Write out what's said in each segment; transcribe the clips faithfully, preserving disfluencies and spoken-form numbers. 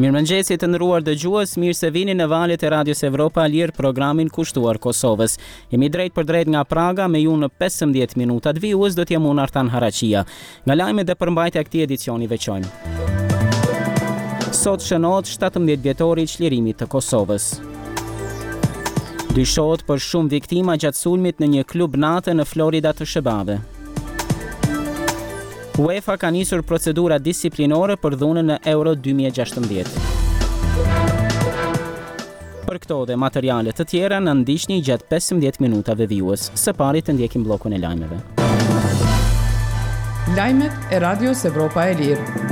Mirëmëngjesi të nderuar dëgjues, mirë se vini në valët e Radios Evropa Lir, programin kushtuar Kosovës. Jemi drejt për drejt nga Praga me ju në pesëmbëdhjetë minutat vijues do t'jam unë Artan Haraçia. Nga lajmet dhe përmbajtja e këtij edicioni veçojmë. Sot shënohet shtatëmbëdhjetë vjetori i çlirimit të Kosovës. Dyshohet për shumë viktima gjatë sulmit në një klub natë në Florida të Shebave. UEFA ka nisur procedura disiplinore për dhunën në Euro dy mijë e gjashtëmbëdhjetë. Për këto dhe materiale të tjera në ndiqni gjatë pesëmbëdhjetë minutave vijues. Së pari të ndjekim bllokun e lajmeve. Lajmet e Radios Evropa e Lirë.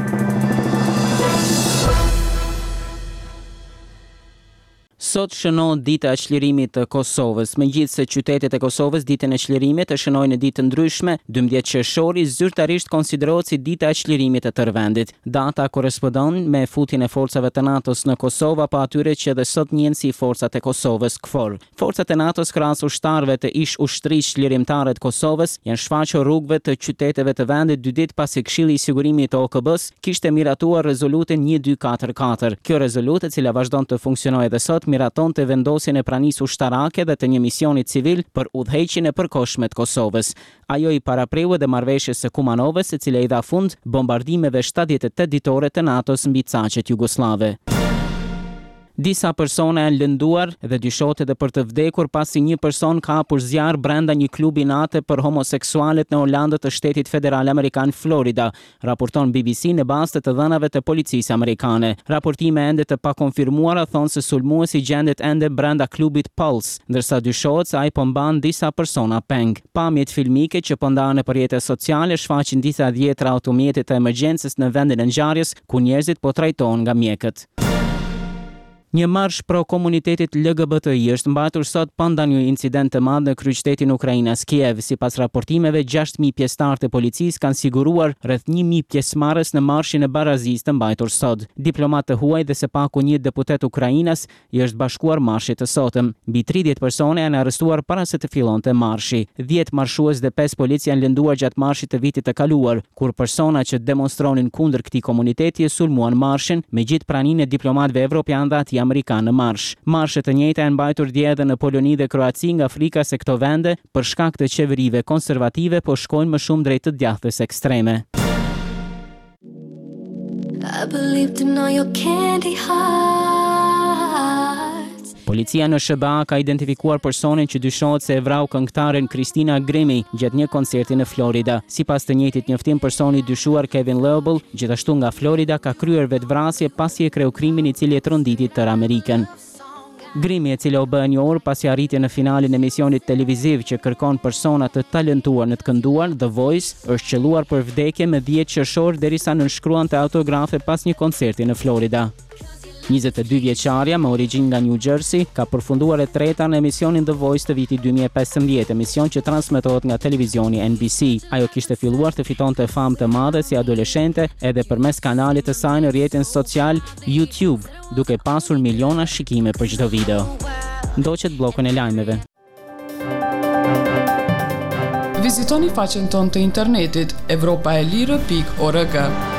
Sot shënohet dita e çlirimit të Kosovës. Megjithse qytetet e Kosovës ditën e çlirimit e shënojnë në ditë të ndryshme, dymbëdhjetë qershori zyrtarisht konsiderohet si dita e çlirimit të tërë vendit. Data korrespondon me futjen e forcave të NATO-s në Kosovë apo atyre që edhe sot njihen si forcat e Kosovës KFOR. Forcat e NATO-s krahas ushtarëve të ish ushtrisë çlirimtare të Kosovës janë shfaqur rrugëve të qyteteve të vendit dy ditë pasi Këshilli i Sigurimit të O K B-s kishte miratuar rezolutën një dy katër katër. Kjo rezolutë, e cila vazhdon të funksionojë edhe sot, miraton të vendosjen e pranisë ushtarake dhe të një misioni civil për udhëheqjen e përkohshme të Kosovës. Ajo i parapriu edhe marrëveshjes së Kumanovës, e cila i dha fund bombardimeve shtatëdhjetë e tetë ditore të NATO-s mbi caqet jugoslave. Disa persona janë lënduar dhe dyshohet edhe për të vdekur pasi një person ka hapur zjarr brenda një klubi natë për homoseksualet në Orlando të shtetit federal amerikan Florida, raporton B B C në bazë të dhënave të policisë amerikane. Raportime ende të pakonfirmuara thonë se sulmuesi gjendet ende brenda klubit Pulse, ndërsa dyshohet se ai po mban disa persona peng. Pamjet filmike që po ndahen në rrjetet sociale shfaqin disa dhjetra automjete të emergjencës në vendin e ngjarjes, ku njerëzit po trajtohen nga mjekët. Një marsh pro komunitetit L G B T I është mbajtur sot panda një incident të madh në kryeqytetin Ukrainas Kiev. Sipas raportimeve, gjashtë mijë pjesëtarë të policisë kanë siguruar rreth një mijë pjesëmarrës në marshin e barazisë të mbajtur sot. Diplomatë të huaj dhe së paku një deputet Ukrainas i është bashkuar marshit të sotëm. Mbi tridhjetë persone janë arrestuar para se të fillonte marshi. dhjetë marshues dhe pesë polic janë lënduar gjatë marshit të vitit të kaluar, kur persona që demonstronin kundër këtij komuniteti e sulmuan marshin me gjithë praninë e diplomatëve evropianë dhe amerikan në marsh. Marshe të njëjta janë mbajtur dje edhe në Poloni dhe Kroaci, nga frika se këto vende, për shkak të qeverive konservative, po shkojnë më shumë drejt të djathtës ekstreme. I believed in all your candy hearts. Policia në Sh B A ka identifikuar personin që dyshohet se e vrau këngëtaren Christina Grimmie gjatë një koncerti në Florida. Sipas të njëjtit njoftim, personi dyshuar Kevin Lobel, gjithashtu nga Florida, ka kryer vetvrasje pasi e kreu krimin i cili e tronditi tërë Amerikën. Grimmie, e cila u bë e njohur pasi arriti në finalin e emisionit televiziv që kërkon persona të talentuar në të kënduar, The Voice, është qelluar për vdekje me dhjetë qershor derisa nënshkruante autografe pas një koncerti në Florida. njëzet e dy vjeçaria me origjinë nga New Jersey ka përfunduar e treta në emisionin The Voice të vitit dy mijë e pesëmbëdhjetë, emision që transmetohet nga televizioni N B C. Ajo kishte filluar të fitonte famë të madhe si adoleshente edhe përmes kanalit të saj në rrjetin social YouTube, duke pasur miliona shikime për çdo video. Ndoqet bllokun e lajmeve. Vizitoni faqen tonë të internetit evropaelire pikë org.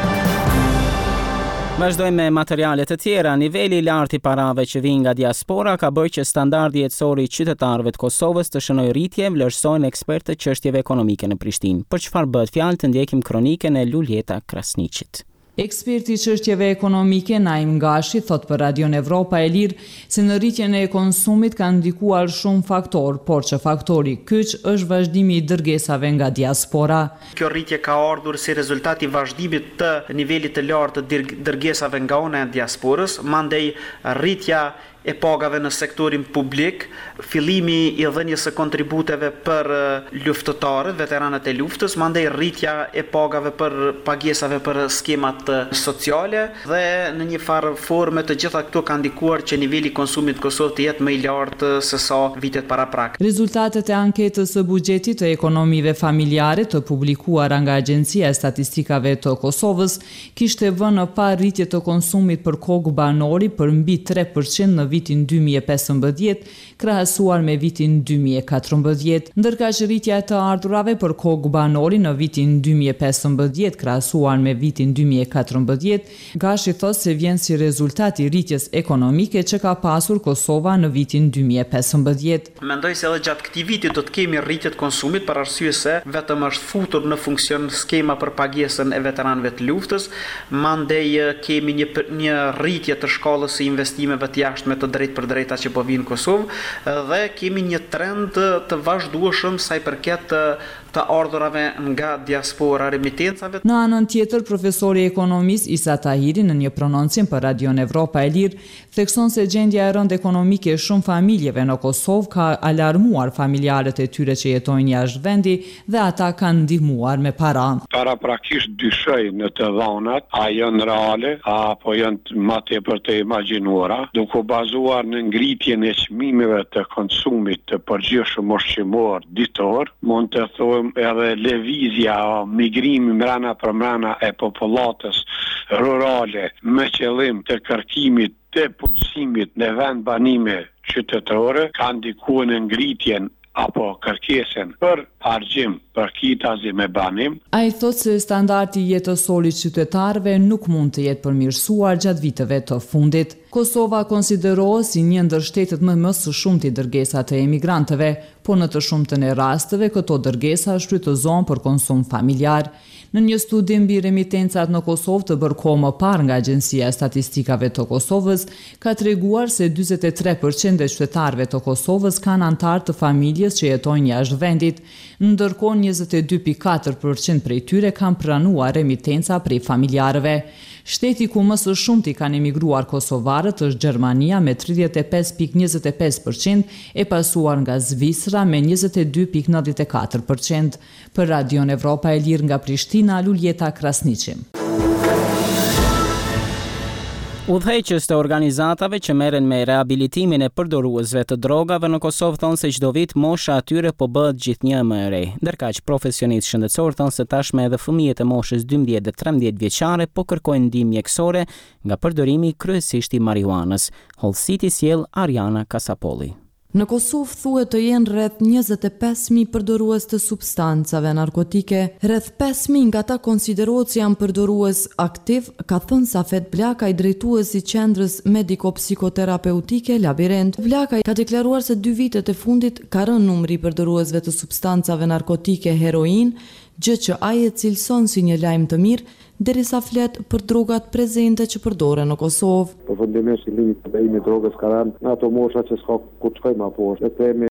Vazhdojmë me materiale të tjera. Niveli i lartë i parave që vijnë nga diaspora ka bërë që standardi jetësor i qytetarëve të Kosovës të shënojë rritje, vlerësojnë ekspertë të çështjeve ekonomike në Prishtinë. Për çfarë bëhet fjalë të ndjekim kronikën e Luljeta Krasniqit. Eksperti i çështjeve ekonomike Naim Gashi thot për Radion Evropa e Lirë se në rritjen e konsumit kanë ndikuar shumë faktorë, por që faktori kyç është vazhdimi i dërgesave nga diaspora. Kjo rritje ka ardhur si rezultat i vazhdimit të nivelit të lartë të dërgesave nga ana e diasporës, mandej rritja e pagave në sektorin publik, fillimi i dhënies së kontributeve për luftëtarët, veteranët e luftës, mandej rritja e pagave për pagesave për skemat sociale dhe në një farë forme të gjitha këto kanë ndikuar që niveli i konsumit në Kosovë të jetë më i lartë se sa vitet paraprak. Rezultatet e anketës së buxhetit të ekonomive familjare të publikuara nga Agjencia e Statistikave të Kosovës kishte vënë pa rritje të konsumit për kokë banori për mbi tre përqind në në vitin dy mijë e pesëmbëdhjetë krahasuar me vitin dy mijë e katërmbëdhjetë, ndërka që rritja e të ardhurave për kokë banori në vitin dy mijë e pesëmbëdhjetë krahasuar me vitin dy mijë e katërmbëdhjetë, Gashi thot se vjen si rezultat i rritjes ekonomike që ka pasur Kosova në vitin dy mijë e pesëmbëdhjetë. Mendoj se edhe gjatë këtij viti do të kemi rritje të konsumit për arsye se vetëm është futur në funksion skema për pagesën e veteranëve të luftës, mandej kemi një një rritje të shkallës së investimeve të jashtme të drejtë për drejta që po vinë në Kosovë dhe kemi një trend të vazhdueshëm sa i përket të ardhurave nga diaspora, remitencave. Në anën tjetër, profesori ekonomist Isa Tahiri në një prononcim për Radion Evropa e Lirë thekson se gjendja e rëndë ekonomike e shumë familjeve në Kosovë ka alarmuar familjarët e tyre që jetojnë jashtë vendi dhe ata kanë ndihmuar me para. Paraprakisht dyshoj në të dhënat, a janë reale apo janë më tepër të imagjinuara, duke bazuar në ngritjen e çmimeve të konsumit të përgjithshëm ushqimor ditor, mund të thojmë edhe lëvizja, migrimi mrena për mrena e popullatës rurale me qëllim të kërkimit të punësimit në vend banime qytetore ka ndikuar në ngritjen apo kërkesën për argjim për kitazi me banim. A i thot se standardi jetësorit qytetarëve nuk mund të jetë përmirësuar gjatë viteve të fundit. Kosova konsiderohet si një ndër shtetet më më së shumti dërgesa të emigrantëve, por në të shumtën e rasteve këto dërgesa shfrytëzohen për konsum familjar. Në një studim mbi remitencat në Kosovë të bërë kohë më parë nga Agjencia e Statistikave të Kosovës, ka treguar se njëzet e tre përqind e qytetarëve të Kosovës kanë antar të familjes që jetojnë jashtë vendit, ndërkohë njëzet e dy pikë katër përqind prej tyre kanë pranuar remitenca prej familjarëve. Shteti ku më së shumti kanë emigruar kosovarët është Gjermania me tridhjetë e pesë pikë njëzet e pesë përqind, e pasuar nga Zvicra me njëzet e dy pikë nëntëdhjetë e katër përqind. Për Radion Evropa e Lirë nga Prishtina, Luljeta Krasniqi. Udhëheqës të organizatave që merren me rehabilitimin e përdoruesve të drogave në Kosovë thonë se çdo vit mosha atyre po bëhet gjithnjë më e re. Ndërkaq profesionistë shëndetësor thonë se tashmë edhe fëmijët e moshës dymbëdhjetë dhe trembëdhjetë vjeçare po kërkojnë ndihmë mjekësore nga përdorimi kryesisht i marijuanës. Hollësiti sjell Ariana Kasapolli. Në Kosovë thuhet të jenë rreth njëzet e pesë mijë përdorues të substancave narkotike. Rreth pesë mijë nga ata konsiderohet si janë përdorues aktiv, ka thënë Safet Blakaj, drejtuesi i qendrës mediko-psikoterapeutike Labirint. Blakaj ka deklaruar se dy vitet e fundit ka rënë numri i përdoruesve të substancave narkotike heroin, gjë që ai e cilëson si një lajm të mirë, derisa flet për drogat prezente që përdoren në Kosovë. Përfundimisht i limit të bejimi drogës ka rënë në ato mosha që s'ka ku të shkojmë apo.